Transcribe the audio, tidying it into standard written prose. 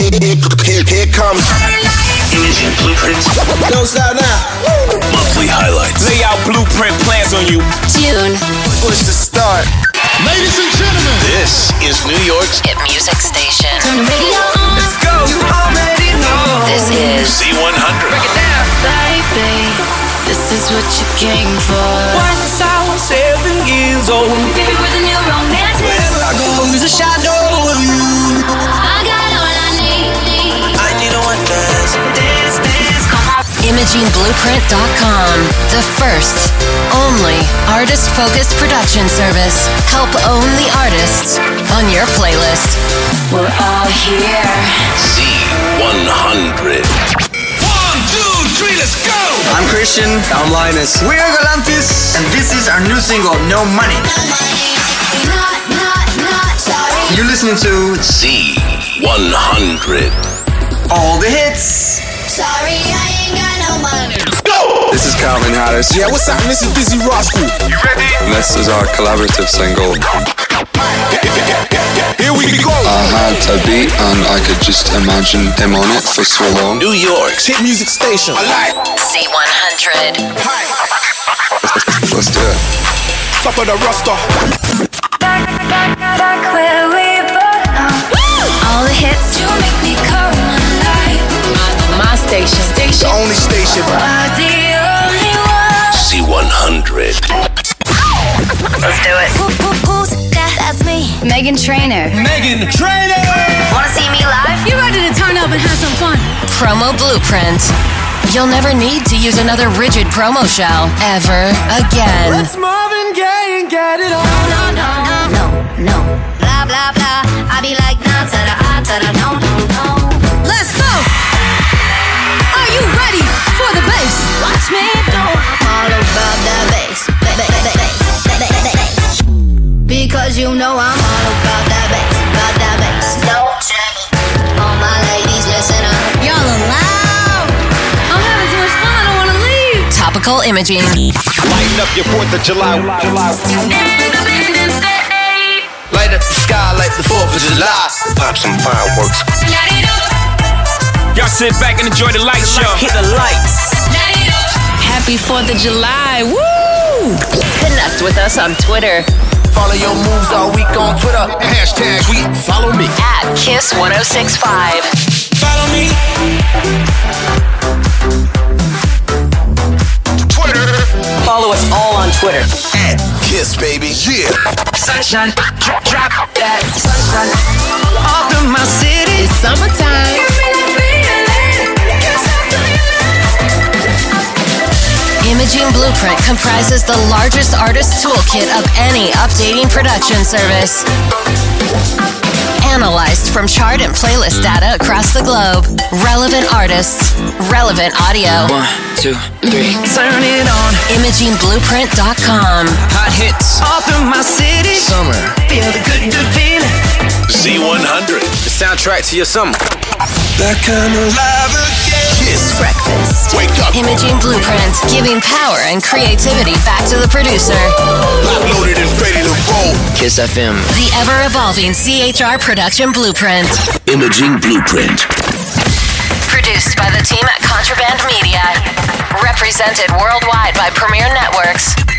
Here comes Imaging Blueprints. Don't stop now. Monthly highlights. Lay out blueprint plans on you. June. Push the start. Ladies and gentlemen, This is New York's Hit music station. Turn the radio on. Let's go. You already know. This is Z100. Break it down. Baby, this is what you came for. Once I was 7 years old. Baby, with a new romance. Wherever I go, there's a shadow of you. I got all I need. I need a one dance. Come on. ImagingBlueprint.com. The first, only artist-focused production service. Help own the artists on your playlist. We're all here. Z100. 1, 2, 3, let's go. I'm Christian. I'm Linus. We're Galantis. And this is our new single, No Money. Not sorry. You're listening to Z100. all the hits. Sorry, I ain't got no money. This is Calvin Harris. Yeah, what's up? This is Dizzy Rascal. You ready? This is our collaborative single. Here we go. I had a beat and I could just imagine him on it for so long. New York's Hit music station. Z100. Let's do it. Top of the roster. Back where we belong. All the hits. You make me come alive. My station. The only station. Are the only one. Z100. Let's do it. Who's that? That's me. Megan Trainor. Megan Trainor. Want to see me live? You ready to turn up and have some fun? Promo Blueprint. You'll never need to use another rigid promo shell ever again. Let's Marvin Gaye and get it on. No. Blah, blah, blah. I be like, nah, ta-da, ah, ta-da, no. Let's go. Are you ready for the bass? Watch me go. I'm all about that bass. Because you know I'm all about that bass. About that bass. No trouble. All my ladies, listen up. Y'all are loud. I'm having too much fun. I don't want to leave. Topical imaging. Lighten up your 4th of July. Light up the sky like the 4th of July. Pop some fireworks. Y'all sit back and enjoy the light show. Hit the lights. Happy 4th of July. Woo! Connect with us on Twitter Follow your moves all week on Twitter. Hashtag tweet. Follow me. at Kiss1065. Follow me. Twitter. Follow us all on Twitter. Kiss, baby. Yeah. Sunshine, drop that sunshine. All through my city. It's summertime. Imaging Blueprint comprises the largest artist toolkit of any updating production service. Analyzed from chart and playlist data across the globe. Relevant artists, relevant audio. 1, 2, 3. Turn it on. ImagingBlueprint.com. Hot hits all through my city. Summer. Feel the good feeling. Z100. The soundtrack to your summer. That kind of live again. Kiss. Breakfast. Wake up. Imaging Blueprint, giving power and creativity back to the producer. Lock loaded and ready to roll. Kiss FM. The ever-evolving CHR Production Blueprint. Imaging Blueprint. Produced by the team at Contraband Media. Represented worldwide by Premier Networks.